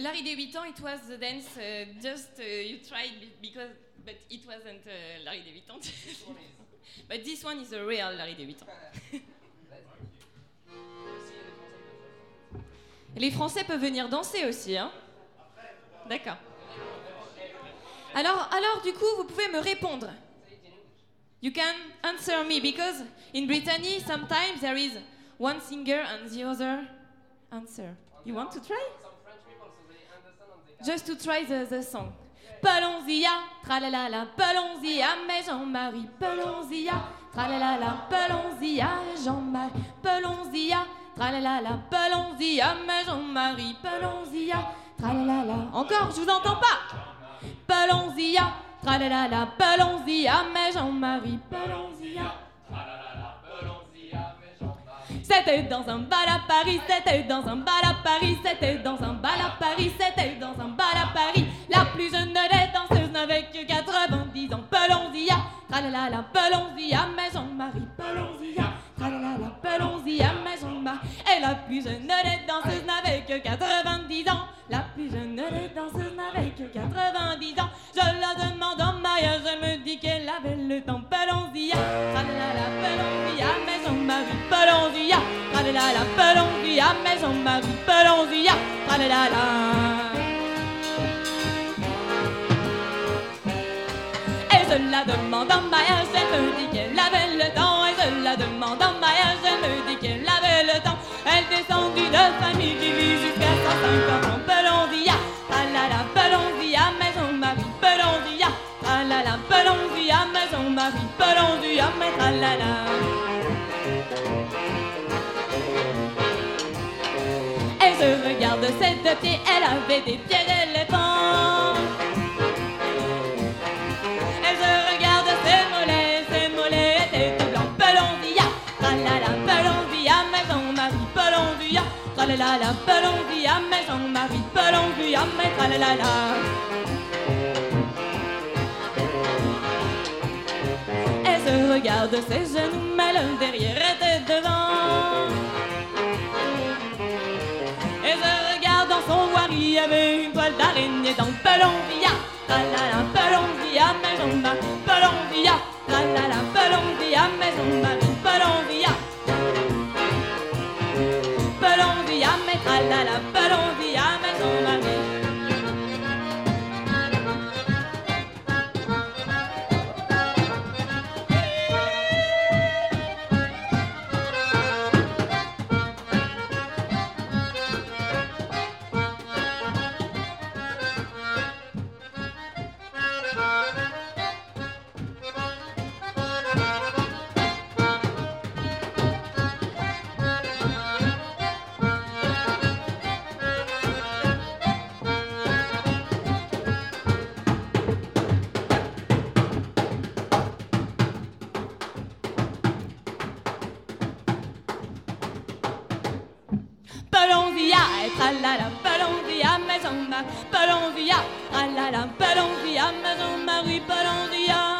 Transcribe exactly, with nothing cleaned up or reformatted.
Larry Davidson, it was the dance, uh, just uh, you tried because, but it wasn't uh, Larry Davidson. But this one is a real Larry Davidson. Les Français peuvent venir danser aussi, hein? D'accord. Alors, alors, du coup, vous pouvez me répondre. You can answer me because in Brittany sometimes there is one singer and the other answer. You want to try? Just to try the, the song. Pelonzia, tralalala, pelonzia, mais Jean-Marie, pelonzia, tralalala, pelonzia, Jean-Marie, pelonzia, tralalala, pelonzia, mais Jean-Marie, pelonzia, tralalala. Encore, je vous entends pas. Pelonzia, tralalala, pelonzia, mais Jean-Marie, pelonzia. C'était dans un bal à Paris, c'était dans un bal à Paris, c'était dans un bal à Paris, c'était dans un bal à Paris. La plus jeune des danseuses n'avait que quatre-vingt-dix ans. Pelonzia, tralalala, pelonzia, mais Jean-Marie, pelonzia, tralalala, pelonzia, mais Jean-Marie. Et la plus jeune des danseuses n'avait que quatre-vingt-dix ans. La plus jeune des danseuses n'avait que quatre-vingt-dix ans. Je la demande en mariage, elle me dit qu'elle avait le temps. Pelonzia, tralalala, pelonzia, mais Jean-Marie, pelonzia, tralalala, pelonzia, mais Jean-Marie, pelonzia, tralalala. Et je la demande en mariage, elle me dit qu'elle avait le temps. Et je la demande en mariage, elle me dit qu'elle avait le temps. Elle descendue de famille qui vit jusqu'à cent cinquante ans. Pelonzia, tralala, pelonzia, mais Jean-Marie, pelonzia, tralala, pelonzia, mais Jean-Marie, pelonzia, mais tralala. Et je regarde ses deux pieds, elle avait des pieds d'éléphant. Et je regarde ses mollets, ses mollets étaient tout blancs. Pelonzia, tralala, pelonzia, mais Jean-Marie, pelonzia, tralala, pelonzia, mais Jean-Marie, pelonzia, mais tralala. Et je regarde ses genoux, mais le derrière était devant. Et je regarde dans son voile, il y avait une toile d'araignée dans Pelonzia, tralala, pelonzia, mais Jean-Marie, pelonzia, tralala, pelonzia, mais Jean-Marie, pelonzia, pelonzia, mais tralala, pelonzia, mais Jean-Marie. Pelonzia, tralala, pelonzia, mais Jean-Marie, pelonzia, tralala, pelonzia, mais Jean-Marie, pelonzia.